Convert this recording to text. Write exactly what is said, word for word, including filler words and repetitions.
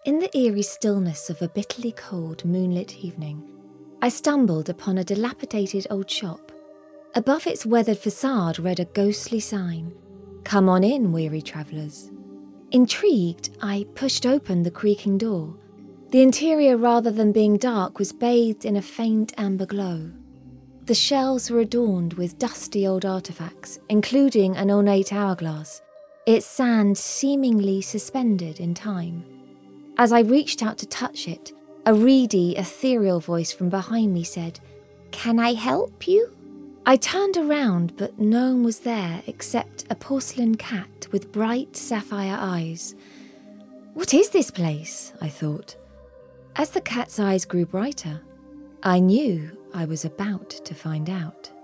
In the eerie stillness of a bitterly cold, moonlit evening, I stumbled upon a dilapidated old shop. Above its weathered facade read a ghostly sign, "Come on in, weary travellers." Intrigued, I pushed open the creaking door. The interior, rather than being dark, was bathed in a faint amber glow. The shelves were adorned with dusty old artifacts, including an ornate hourglass, its sand seemingly suspended in time. As I reached out to touch it, a reedy, ethereal voice from behind me said, "Can I help you?" I turned around, but no one was there except a porcelain cat with bright sapphire eyes. What is this place? I thought. As the cat's eyes grew brighter, I knew I was about to find out.